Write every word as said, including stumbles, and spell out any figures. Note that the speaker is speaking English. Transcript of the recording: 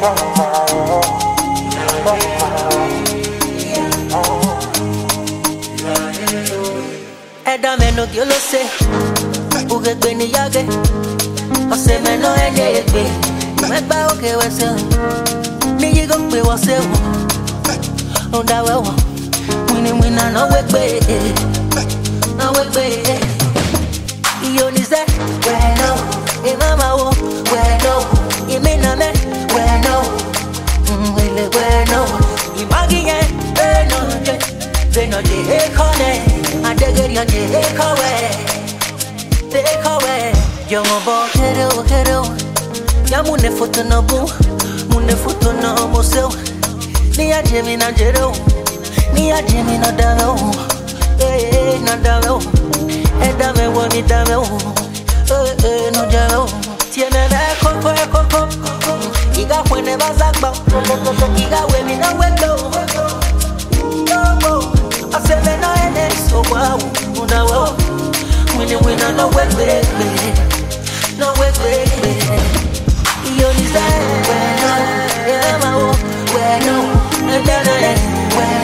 Eda meno Dios lo sé, uge beni yage, ose meno enegbe, me ba o ke wese, ni yigo pe wase o, onda wewo, wini wina no wegbe, no wegbe. Iyo ni ze, we no, e mama wo, we no, e me na me, we no, we le we no, i magi ye, e no je, ze no je e kone. And they get your take away, take away. Young boy, hero, hero. Ya mune foto no boo, mune foto no mosel. Ni a Jimmy na jero, ni a Jimmy na daro. Eh, na daro. Eh, dame wo ni dame wo. Eh, eh, no jaro. Tiene na koko, koko. Iga kwene bazakba. Iga we mi na wendo. I said me no ene so wow, una wow. Winnie winner no way baby, no way baby. You need that, well no, yeah my wow, well no, and then I, well